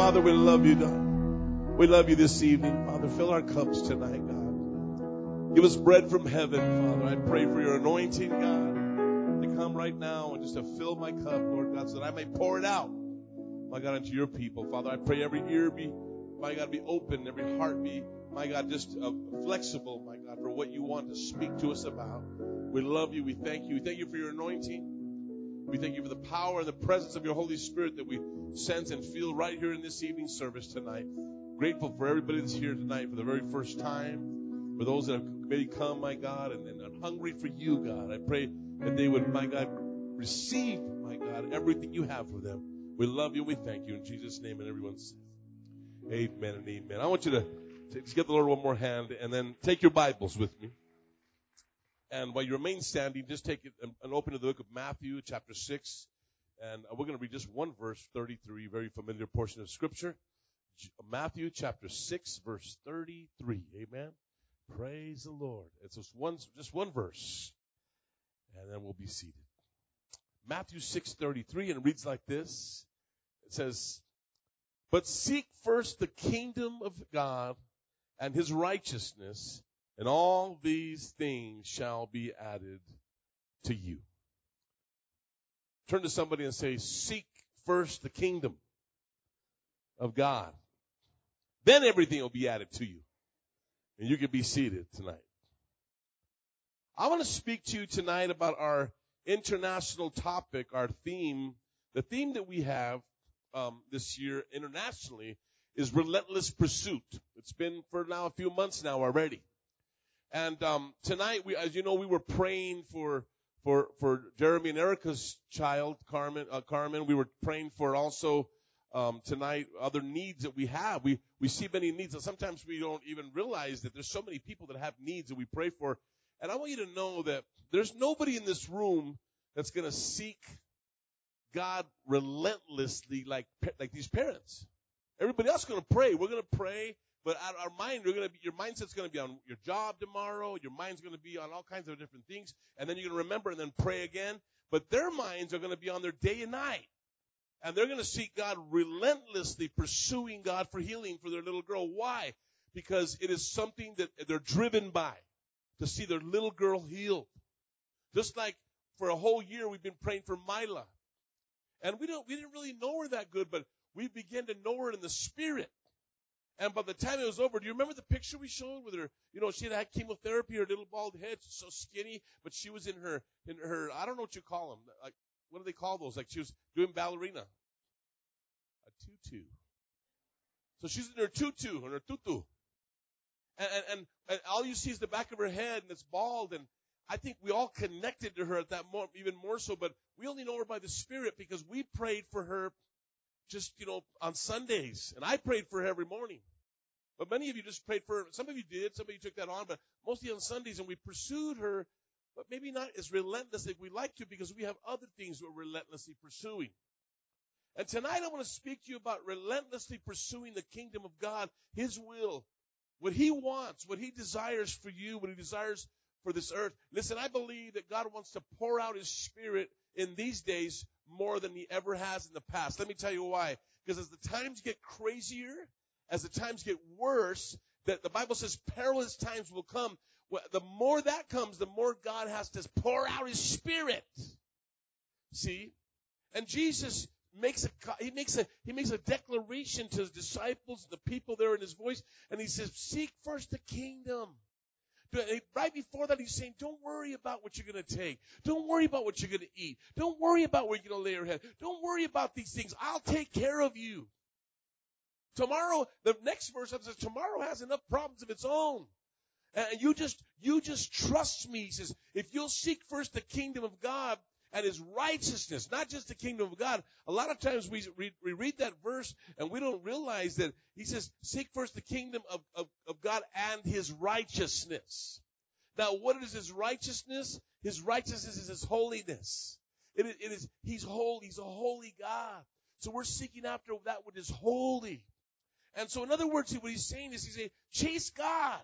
Father, we love you, God. We love you this evening. Father, fill our cups tonight, God. Give us bread from heaven, Father. I pray for your anointing, God, to come right now and just to fill my cup, Lord God, so that I may pour it out, my God, into your people. Father, I pray every ear be, my God, be open, every heart be, my God, just flexible, my God, for what you want to speak to us about. We love you. We thank you. We thank you for your anointing. We thank you for the power and the presence of your Holy Spirit that we sense and feel right here in this evening service tonight. Grateful for everybody that's here tonight for the very first time, for those that have maybe come, my God, and are hungry for you, God. I pray that they would, my God, receive, my God, everything you have for them. We love you. We thank you in Jesus' name. And everyone says, amen and amen. I want you to just give the Lord one more hand and then take your Bibles with me. And while you remain standing, just take it and open to the book of Matthew, chapter 6. And we're going to read just one verse, 33, very familiar portion of Scripture. Matthew, chapter 6, verse 33. Amen. Praise the Lord. It's just one verse. And then we'll be seated. Matthew 6:33, and it reads like this. It says, "But seek first the kingdom of God and his righteousness, and all these things shall be added to you." Turn to somebody and say, seek first the kingdom of God. Then everything will be added to you. And you can be seated tonight. I want to speak to you tonight about our international topic, our theme. The theme that we have this year internationally is relentless pursuit. It's been for now a few months now already. And tonight, as you know, we were praying for Jeremy and Erica's child, Carmen. We were praying for also tonight other needs that we have. We see many needs, and sometimes we don't even realize that there's so many people that have needs that we pray for. And I want you to know that there's nobody in this room that's going to seek God relentlessly like these parents. Everybody else is going to pray. We're going to pray. But our mind, your mindset's going to be on your job tomorrow. Your mind's going to be on all kinds of different things. And then you're going to remember and then pray again. But their minds are going to be on their day and night. And they're going to seek God relentlessly, pursuing God for healing for their little girl. Why? Because it is something that they're driven by, to see their little girl healed. Just like for a whole year we've been praying for Mila. And we didn't really know her that good, but we began to know her in the spirit. And by the time it was over, do you remember the picture we showed with her? You know, she had chemotherapy, her little bald head, so skinny, but she was in her, I don't know what you call them. Like, what do they call those? Like she was doing ballerina. A tutu. So she's in her tutu, in her tutu. And all you see is the back of her head, and it's bald, and I think we all connected to her at that moment, even more so, but we only know her by the Spirit because we prayed for her just, on Sundays. And I prayed for her every morning. But many of you just prayed for her. Some of you did. Some of you took that on. But mostly on Sundays. And we pursued her. But maybe not as relentlessly as we like to because we have other things we're relentlessly pursuing. And tonight I want to speak to you about relentlessly pursuing the kingdom of God, his will, what he wants, what he desires for you, what he desires for this earth. Listen, I believe that God wants to pour out his Spirit in these days more than he ever has in the past. Let me tell you why. Because as the times get crazier, as the times get worse, that the Bible says perilous times will come. Well, the more that comes, the more God has to pour out his Spirit. See? And Jesus makes a declaration to his disciples, the people there in his voice, and he says, seek first the kingdom. Right before that, he's saying, don't worry about what you're going to take. Don't worry about what you're going to eat. Don't worry about where you're going to lay your head. Don't worry about these things. I'll take care of you. Tomorrow, the next verse says, tomorrow has enough problems of its own. And you just trust me. He says, if you'll seek first the kingdom of God and his righteousness, not just the kingdom of God. A lot of times we read that verse and we don't realize that he says, seek first the kingdom of God and his righteousness. Now, what is his righteousness? His righteousness is his holiness. He's holy. He's a holy God. So we're seeking after that which is holy. And so in other words, what he's saying is, he's saying, chase God.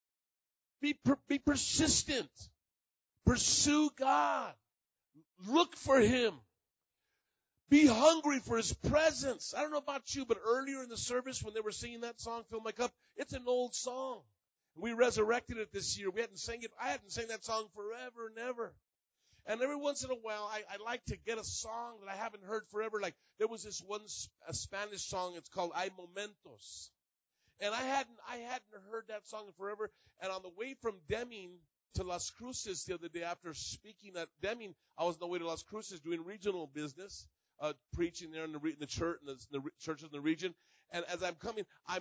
Be persistent. Pursue God. Look for him. Be hungry for His presence. I don't know about you, but earlier in the service when they were singing that song, Fill My Cup, it's an old song. We resurrected it this year. I hadn't sang that song forever and ever. And every once in a while, I like to get a song that I haven't heard forever. Like, there was this one a Spanish song, it's called Hay Momentos. And I hadn't heard that song in forever. And on the way from Deming to Las Cruces the other day after speaking at Deming, I was on the way to Las Cruces doing regional business, preaching there in the church, in the churches in the region. And as I'm coming,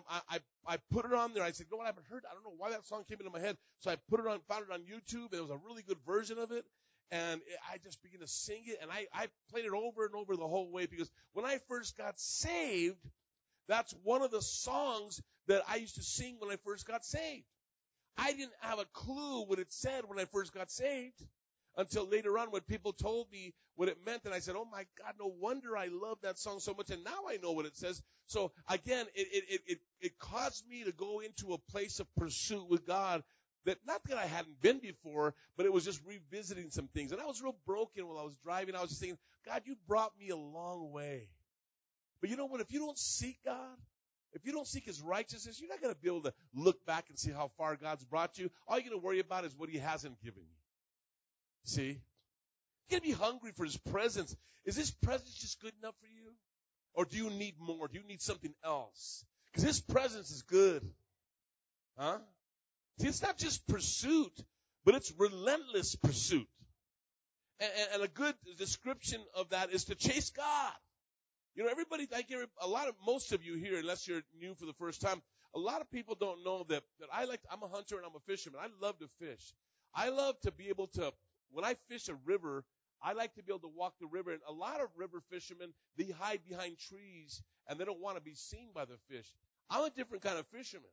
I put it on there. I said, no, I haven't heard it. I don't know why that song came into my head. So I found it on YouTube. There was a really good version of it. And I just began to sing it. And I played it over and over the whole way because when I first got saved, that's one of the songs that I used to sing when I first got saved. I didn't have a clue what it said when I first got saved until later on when people told me what it meant. And I said, oh my God, no wonder I love that song so much. And now I know what it says. So again, it caused me to go into a place of pursuit with God that not that I hadn't been before, but it was just revisiting some things. And I was real broken while I was driving. I was just thinking, God, you brought me a long way. But you know what? If you don't seek God, if you don't seek His righteousness, you're not going to be able to look back and see how far God's brought you. All you're going to worry about is what He hasn't given you. See? You're going to be hungry for His presence. Is His presence just good enough for you? Or do you need more? Do you need something else? Because His presence is good. Huh? See, it's not just pursuit, but it's relentless pursuit. And a good description of that is to chase God. You know, most of you here, unless you're new for the first time, a lot of people don't know that I'm a hunter and I'm a fisherman. I love to fish. I love to be able to, when I fish a river, I like to be able to walk the river. And a lot of river fishermen, they hide behind trees and they don't want to be seen by the fish. I'm a different kind of fisherman.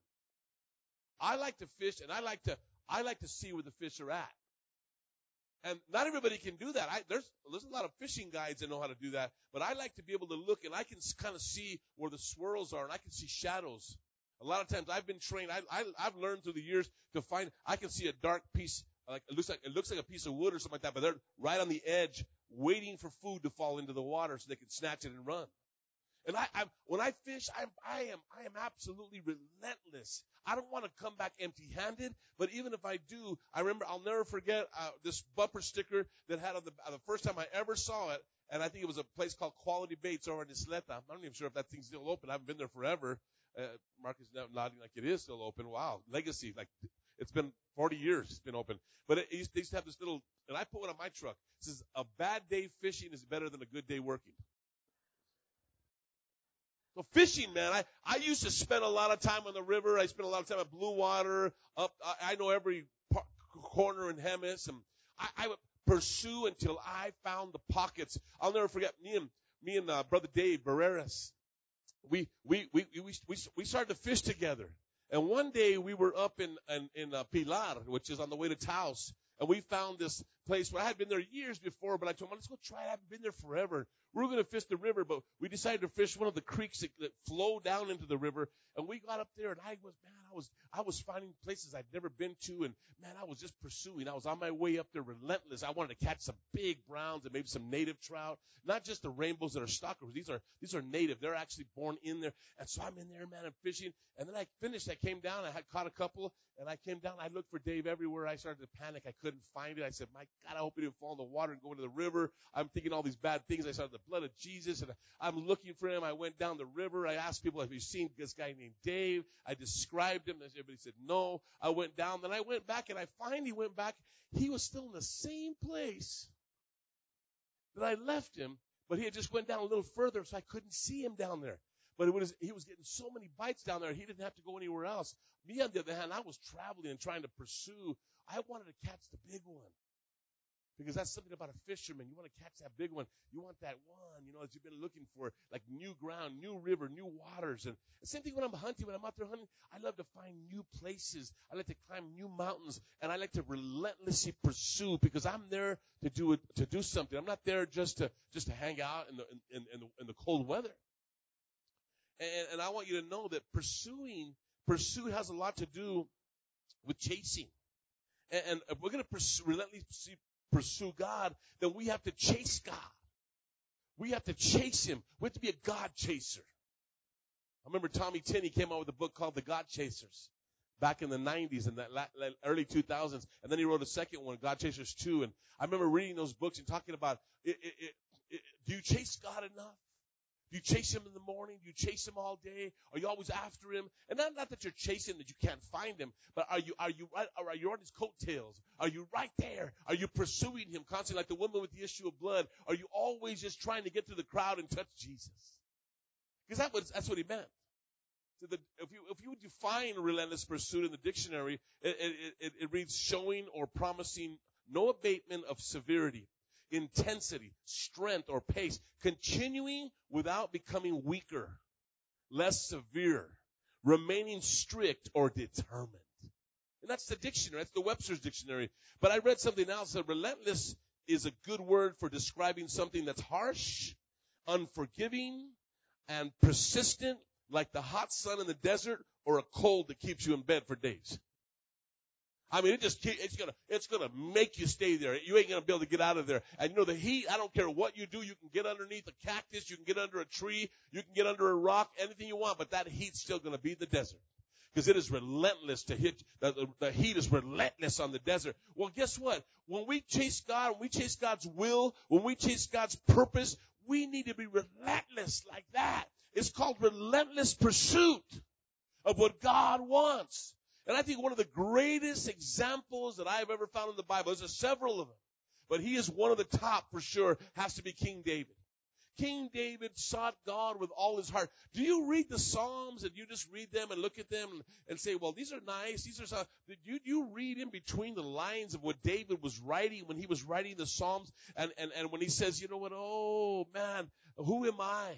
I like to fish and I like to see where the fish are at. And not everybody can do that. There's a lot of fishing guides that know how to do that. But I like to be able to look, and I can kind of see where the swirls are, and I can see shadows. A lot of times I've been trained. I've learned through the years to find. I can see a dark piece, like it looks like a piece of wood or something like that. But they're right on the edge, waiting for food to fall into the water so they can snatch it and run. And when I fish, I am absolutely relentless. I don't want to come back empty-handed, but even if I do, I'll never forget this bumper sticker that had on the first time I ever saw it, and I think it was a place called Quality Baits over in Isleta. I'm not even sure if that thing's still open. I haven't been there forever. Mark is nodding like it is still open. Wow, legacy, like it's been 40 years it's been open. But they used to have this little, and I put one on my truck. It says, a bad day fishing is better than a good day working. So fishing, man, I used to spend a lot of time on the river. I spent a lot of time at Blue Water. I know every corner in Hemis, and I would pursue until I found the pockets. I'll never forget me and Brother Dave Barreras. We started to fish together, and one day we were up in Pilar, which is on the way to Taos, and we found this place where I had been there years before, but I told him, let's go try it. I haven't been there forever. We were going to fish the river, but we decided to fish one of the creeks that flow down into the river. And we got up there, and I was finding places I'd never been to, and man, I was just pursuing. I was on my way up there, relentless. I wanted to catch some big browns and maybe some native trout, not just the rainbows that are stockers. These are native. They're actually born in there. And so I'm in there, man, I'm fishing. And then I finished. I came down. I had caught a couple, and I came down. I looked for Dave everywhere. I started to panic. I couldn't find it. I said, my God, I hope he didn't fall in the water and go into the river. I'm thinking all these bad things. I saw the blood of Jesus, and I'm looking for him. I went down the river. I asked people, have you seen this guy named Dave? I described him. Everybody said no. I went down. Then I went back, and I finally went back. He was still in the same place that I left him, but he had just went down a little further, so I couldn't see him down there. But he was getting so many bites down there, he didn't have to go anywhere else. Me, on the other hand, I was traveling and trying to pursue. I wanted to catch the big one. Because that's something about a fisherman. You want to catch that big one. You want that one, that you've been looking for, like new ground, new river, new waters. And the same thing when I'm hunting. When I'm out there hunting, I love to find new places. I like to climb new mountains, and I like to relentlessly pursue because I'm there to do something. I'm not there just to hang out in the cold weather. And I want you to know that pursuit has a lot to do with chasing. And if we're going to relentlessly pursue God, then we have to chase God. We have to chase him. We have to be a God chaser. I remember Tommy Tenney came out with a book called The God Chasers back in the 90s and that early 2000s. And then he wrote a second one, God Chasers 2. And I remember reading those books and talking about, do you chase God enough? Do you chase him in the morning? Do you chase him all day? Are you always after him? And not that you're chasing that you can't find him, but are you on his coattails? Are you right there? Are you pursuing him constantly like the woman with the issue of blood? Are you always just trying to get through the crowd and touch Jesus? Because that's what he meant. So if you define relentless pursuit in the dictionary, it reads showing or promising no abatement of severity, intensity, strength, or pace, continuing without becoming weaker, less severe, remaining strict or determined. And that's the dictionary. That's the Webster's dictionary. But I read something else that relentless is a good word for describing something that's harsh, unforgiving, and persistent, like the hot sun in the desert or a cold that keeps you in bed for days. I mean, it's gonna make you stay there. You ain't gonna be able to get out of there. And you know, the heat, I don't care what you do, you can get underneath a cactus, you can get under a tree, you can get under a rock, anything you want, but that heat's still gonna be the desert. Because it is relentless to hit, the heat is relentless on the desert. Well, guess what? When we chase God, when we chase God's will, when we chase God's purpose, we need to be relentless like that. It's called relentless pursuit of what God wants. And I think one of the greatest examples that I've ever found in the Bible, there's several of them, but he is one of the top for sure, has to be King David. King David sought God with all his heart. Do you read the Psalms and you just read them and look at them and say, well, these are nice. These are did you read in between the lines of what David was writing when he was writing the Psalms and when he says, you know what, oh man, who am I?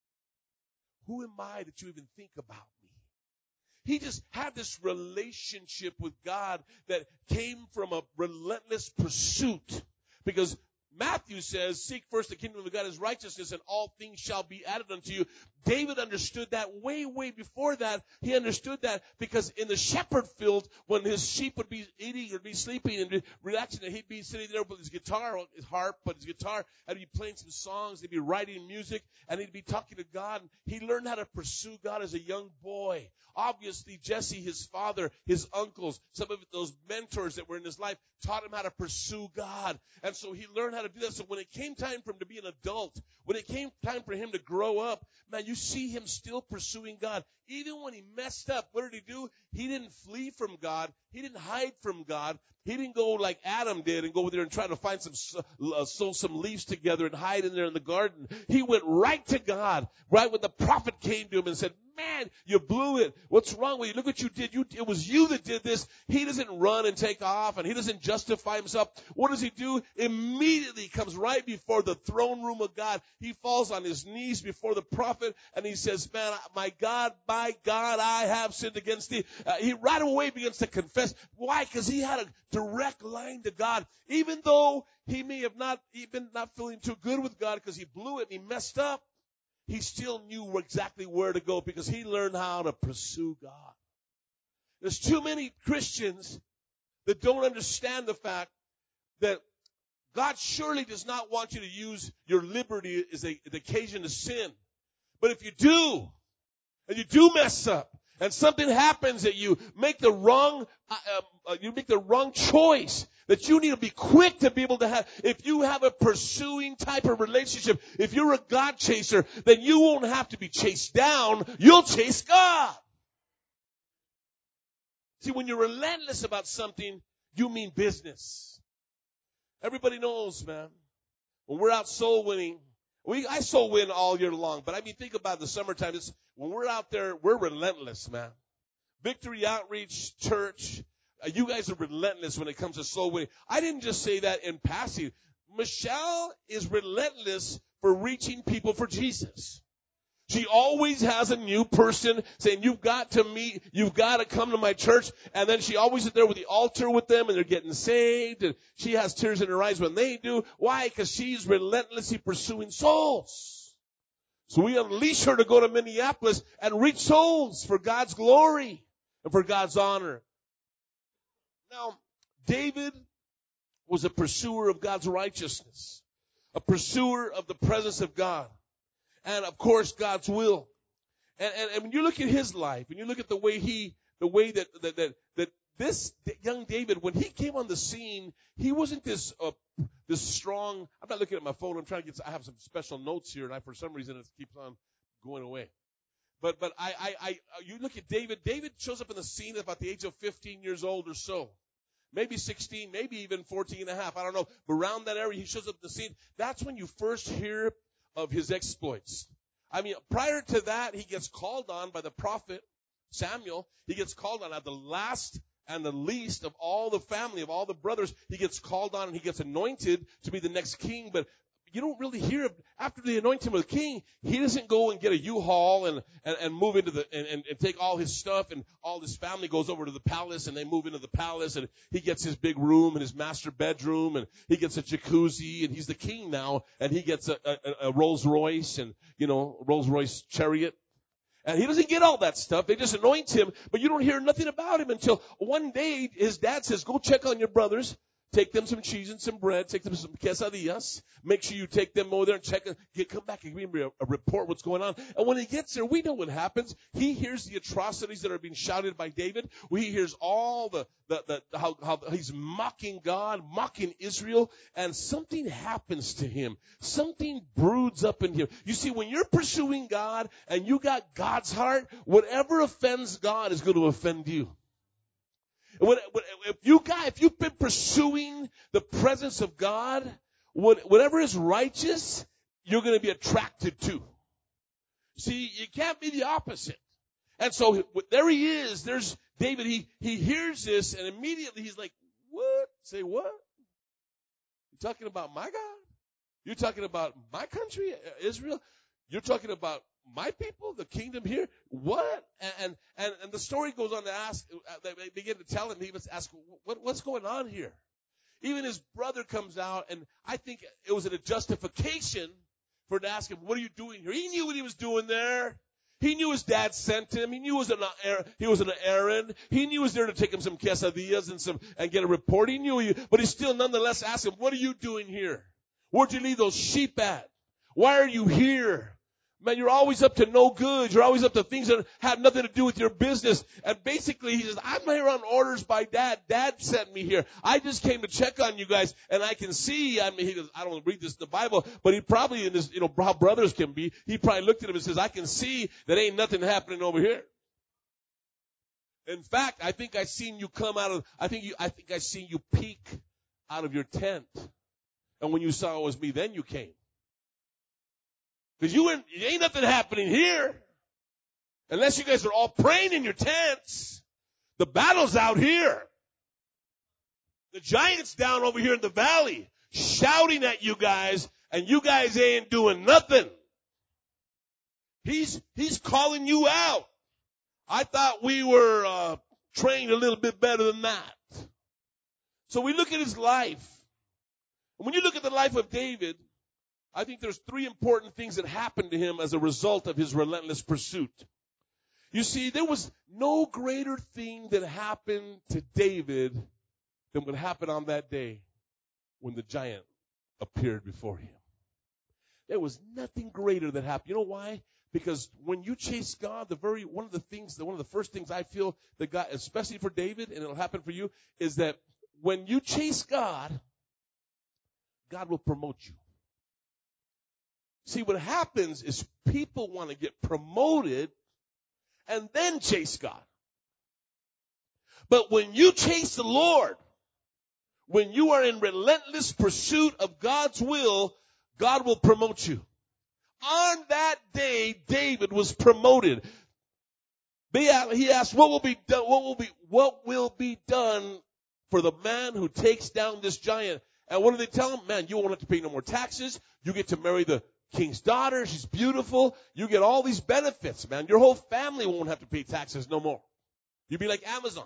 Who am I that you even think about me? He just had this relationship with God that came from a relentless pursuit. Because Matthew says, seek first the kingdom of God, his righteousness, and all things shall be added unto you. David understood that way before that. He understood that because in the shepherd field, when his sheep would be eating or be sleeping and relaxing, he'd be sitting there with his guitar, his harp, but his guitar, and he'd be playing some songs, he'd be writing music, and he'd be talking to God. He learned how to pursue God as a young boy. Obviously, Jesse, his father, his uncles, some of those mentors that were in his life taught him how to pursue God. And so he learned how to do that. So when it came time for him to be an adult, when it came time for him to grow up, man, you see him still pursuing God. Even when he messed up, what did he do? He didn't flee from God. He didn't hide from God. He didn't go like Adam did and go over there and try to find sew some leaves together and hide in there in the garden. He went right to God, right when the prophet came to him and said, man, you blew it. What's wrong with you? Look what you did. It was you that did this. He doesn't run and take off, and he doesn't justify himself. What does he do? Immediately comes right before the throne room of God. He falls on his knees before the prophet, and he says, man, my God, I have sinned against thee. He right away begins to confess. Why? Because he had a direct line to God. Even though he may have not feeling too good with God because he blew it and he messed up, he still knew exactly where to go because he learned how to pursue God. There's too many Christians that don't understand the fact that God surely does not want you to use your liberty as an occasion to sin. But if you do, and you do mess up, and something happens that you make the wrong choice, that you need to be quick to be able to have. If you have a pursuing type of relationship, if you're a God chaser, then you won't have to be chased down. You'll chase God. See, when you're relentless about something, you mean business. Everybody knows, man. When we're out soul winning, I soul win all year long, but I mean, think about the summertime. When we're out there, we're relentless, man. Victory Outreach Church, you guys are relentless when it comes to soul winning. I didn't just say that in passing. Michelle is relentless for reaching people for Jesus. She always has a new person saying, you've got to come to my church. And then she always is there with the altar with them and they're getting saved. And she has tears in her eyes when they do. Why? Because she's relentlessly pursuing souls. So we unleash her to go to Minneapolis and reach souls for God's glory and for God's honor. Now, David was a pursuer of God's righteousness. a pursuer of the presence of God, and of course God's will. And when you look at his life, and you look at the way that this young David, when he came on the scene, he wasn't this strong. I'm not looking at my phone. I have some special notes here, and for some reason it keeps on going away. But you look at David. David shows up in the scene at about the age of 15 years old or so. Maybe 16, maybe even 14 and a half. I don't know. But around that area, he shows up in the scene. That's when you first hear of his exploits. I mean, prior to that, he gets called on by the prophet Samuel. He gets called on at the last and the least of all the family, of all the brothers. He gets called on and he gets anointed to be the next king. But you don't really hear of, after they anoint him as king, he doesn't go and get a U-Haul and move into and take all his stuff, and all his family goes over to the palace, and they move into the palace, and he gets his big room and his master bedroom, and he gets a jacuzzi, and he's the king now, and he gets a Rolls Royce and, Rolls Royce chariot. And he doesn't get all that stuff. They just anoint him, but you don't hear nothing about him until one day his dad says, go check on your brothers. Take them some cheese and some bread. Take them some quesadillas. Make sure you take them over there and check. Come back and give me a report what's going on. And when he gets there, we know what happens. He hears the atrocities that are being shouted by David. He hears all how he's mocking God, mocking Israel, and something happens to him. Something broods up in him. You see, when you're pursuing God and you got God's heart, whatever offends God is going to offend you. If you've been pursuing the presence of God, whatever is righteous, you're going to be attracted to. See, you can't be the opposite. And so there he is. There's David. He hears this, and immediately he's like, what? Say what? You're talking about my God? You're talking about my country, Israel? You're talking about my people, the kingdom here? What? And the story goes on to ask, they begin to tell him, he was asked, what's going on here? Even his brother comes out, and I think it was a justification for to ask him, what are you doing here? He knew what he was doing there. He knew his dad sent him. He knew he was an errand. He knew he was there to take him some quesadillas and get a report. He knew but he still nonetheless asked him, what are you doing here? Where'd you leave those sheep at? Why are you here? Man, you're always up to no good. You're always up to things that have nothing to do with your business. And basically, he says, I'm here on orders by Dad. Dad sent me here. I just came to check on you guys, and I can see, he goes, I don't read this in the Bible, but he probably, in his, how brothers can be, he probably looked at him and says, I can see that ain't nothing happening over here. In fact, I think I seen you come out of, I think I seen you peek out of your tent. And when you saw it was me, then you came. Because ain't nothing happening here. Unless you guys are all praying in your tents. The battle's out here. The giant's down over here in the valley, shouting at you guys, and you guys ain't doing nothing. He's calling you out. I thought we were trained a little bit better than that. So we look at his life. And when you look at the life of David, I think there's three important things that happened to him as a result of his relentless pursuit. You see, there was no greater thing that happened to David than what happened on that day when the giant appeared before him. There was nothing greater that happened. You know why? Because when you chase God, one of the first things I feel that God, especially for David, and it'll happen for you, is that when you chase God, God will promote you. See, what happens is people want to get promoted and then chase God. But when you chase the Lord, when you are in relentless pursuit of God's will, God will promote you. On that day, David was promoted. He asked, what will be done for the man who takes down this giant? And what do they tell him? Man, you won't have to pay no more taxes. You get to marry the king's daughter. She's beautiful. You get all these benefits, man. Your whole family won't have to pay taxes no more. You'll be like Amazon.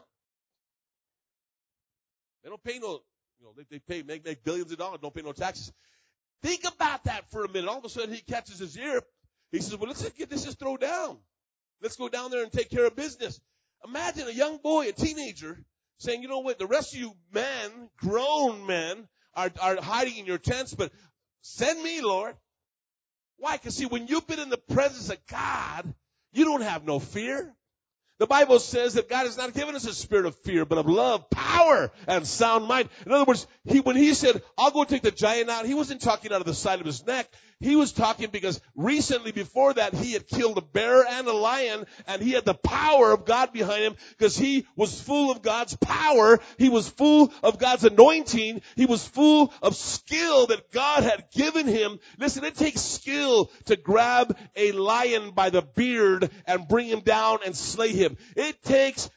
They don't pay they make billions of dollars, don't pay no taxes. Think about that for a minute. All of a sudden he catches his ear. He says, well, let's get this just throw down. Let's go down there and take care of business. Imagine a young boy, a teenager, saying, you know what, the rest of you men, grown men, are hiding in your tents, but Send me, Lord. Why? Because see, when you've been in the presence of God, you don't have no fear. The Bible says that God has not given us a spirit of fear, but of love, power, and sound mind. In other words, when he said, I'll go take the giant out, he wasn't talking out of the side of his neck. He was talking because recently before that, he had killed a bear and a lion, and he had the power of God behind him because he was full of God's power. He was full of God's anointing. He was full of skill that God had given him. Listen, it takes skill to grab a lion by the beard and bring him down and slay him. It takes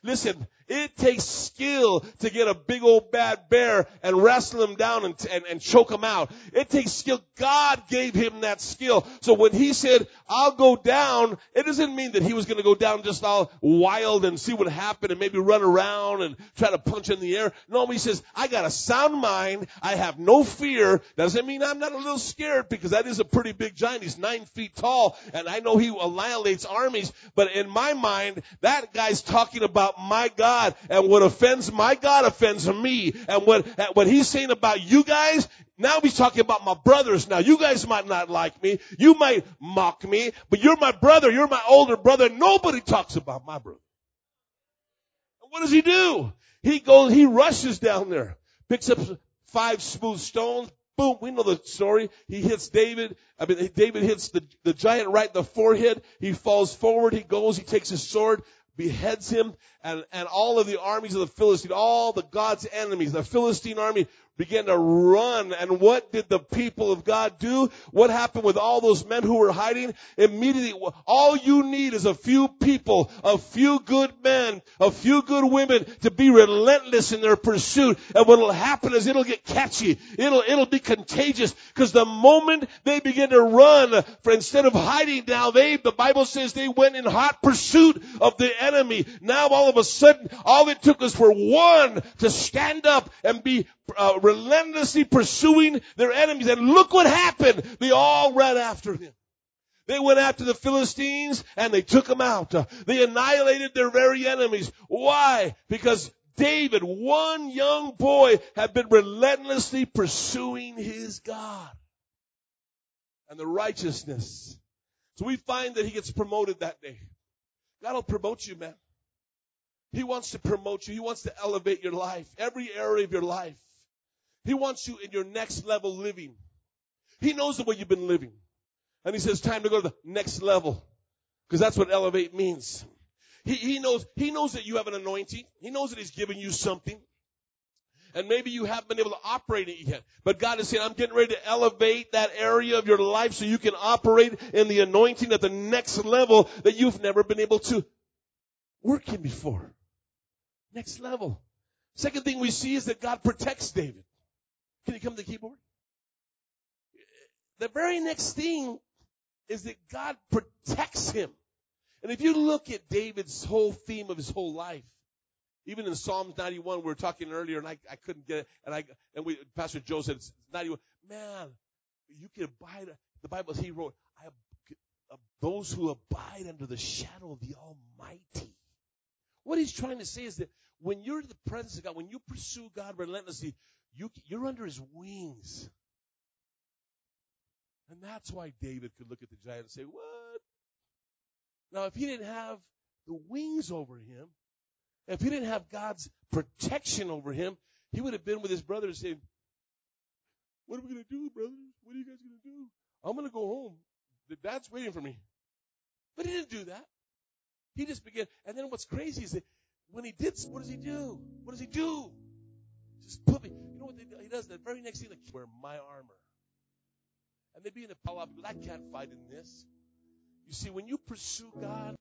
skill to get a big old bad bear and wrestle him down and choke him out. It takes skill. God gave him that skill. So when he said, I'll go down, it doesn't mean that he was going to go down just all wild and see what happened and maybe run around and try to punch in the air. No, he says, I got a sound mind. I have no fear. Doesn't mean I'm not a little scared because that is a pretty big giant. He's 9 feet tall and I know he annihilates armies. But in my mind, that guy's talking about my God, and what offends my God offends me. And what he's saying about you guys, now he's talking about my brothers now. You guys might not like me. You might mock me, but you're my brother. You're my older brother. Nobody talks about my brother. And what does he do? He rushes down there, picks up 5 smooth stones. Boom, we know the story. He hits David. David hits the giant right in the forehead. He falls forward. He takes his sword, beheads him, and all of the armies of the Philistine, all the God's enemies, the Philistine army began to run. And what did the people of God do? What happened with all those men who were hiding? Immediately, all you need is a few people, a few good men, a few good women to be relentless in their pursuit. And what will happen is it'll get catchy. It'll be contagious. Because the moment they begin to run, instead of hiding now, the Bible says they went in hot pursuit of the enemy. Now all of a sudden, all it took was for one to stand up and be relentlessly pursuing their enemies. And look what happened. They all ran after him. They went after the Philistines and they took them out. They annihilated their very enemies. Why? Because David, one young boy, had been relentlessly pursuing his God and the righteousness. So we find that he gets promoted that day. God will promote you, man. He wants to promote you. He wants to elevate your life, every area of your life. He wants you in your next level living. He knows the way you've been living. And he says, time to go to the next level. Because that's what elevate means. He knows that you have an anointing. He knows that he's giving you something. And maybe you haven't been able to operate it yet. But God is saying, I'm getting ready to elevate that area of your life so you can operate in the anointing at the next level that you've never been able to work in before. Next level. Second thing we see is that God protects David. Can you come to the keyboard? The very next thing is that God protects him. And if you look at David's whole theme of his whole life, even in Psalms 91, we were talking earlier, and I couldn't get it, Pastor Joe said, it's 91. Man, you can abide. The Bible, he wrote, those who abide under the shadow of the Almighty. What he's trying to say is that when you're in the presence of God, when you pursue God relentlessly, you're under his wings. And that's why David could look at the giant and say, what? Now, if he didn't have the wings over him, if he didn't have God's protection over him, he would have been with his brothers saying, what are we going to do, brothers? What are you guys going to do? I'm going to go home. The dad's waiting for me. But he didn't do that. He just began. And then what's crazy is that when he did, what does he do? What does he do? Just put me. You know what he does? The very next thing, like, wear my armor. And they begin to pile up. I can't fight in this. You see, when you pursue God,